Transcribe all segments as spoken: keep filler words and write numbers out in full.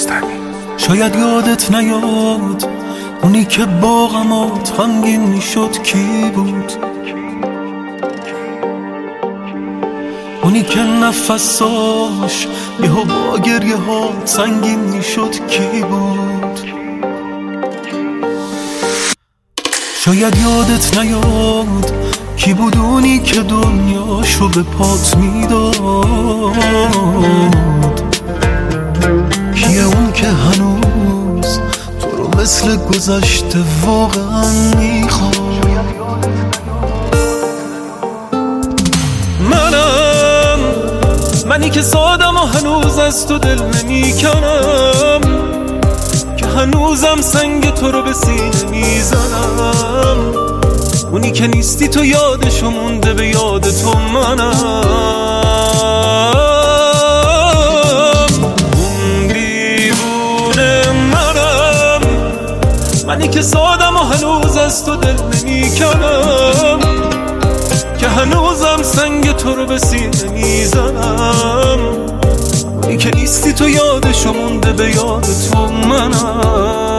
شاید یادت نیاد اونی که با غمات غمگین میشد کی بود، اونی که نفساش یهو با گریه ها سنگین میشد کی بود. شاید یادت نیاد کی بود اونی که دنیاشو به پات میداد، کیه اون که هنوز تو رو مثل گذشته واقعا میخواد. منم منی که سادم و هنوز از تو دل نمیکنم، که هنوزم سنگ تو رو به سینه میزنم، اونی که نیستی تو یادشو مونده به یاد تو منم، اون دیوونه منم، منی که سادم و هنوز از تو دل نمیکنم، که هنوزم سنگ تو رو به سینه میزنم، اونی که نیستی تو یادشو مونده به یاد تو منم.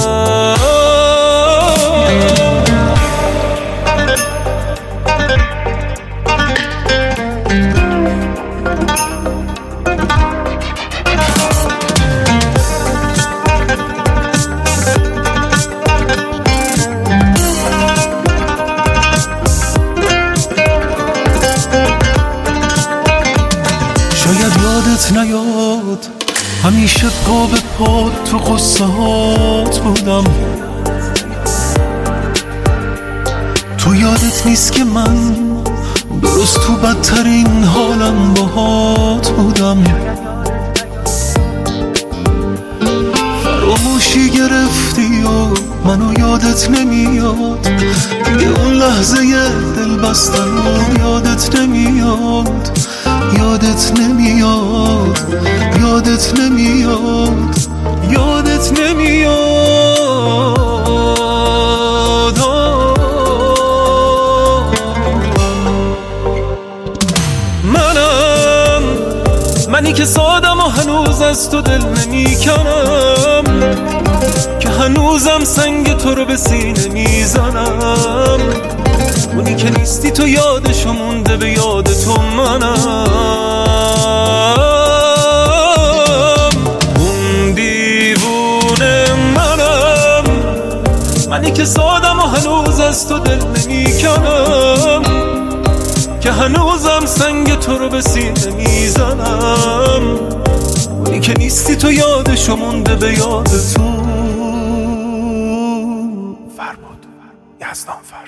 شاید یادت نیاد همیشه پا به پا تو قصه هات بودم، تو یادت نیست که من درست تو بدترین حالم باهات بودم، فراموشی گرفتی و منو یادت نمیاد، دیگه اون لحظه دل بستن و یادت نمیاد، یادت نمیاد، یادت نمیاد، یادت نمیاد. منم منی که سادم و هنوز از تو دل نمیکنم، که هنوزم سنگ تو رو به سینه میزنم، اونی که نیستی تو یادشو مونده به یاد تو منم، اون دیوونه منم، منی که سادم و هنوز از تو دل نمیکنم، که هنوزم سنگ تو رو به سینه میزنم، اونی که نیستی تو یادشو مونده به یاد تو. فرباد یزدانفر.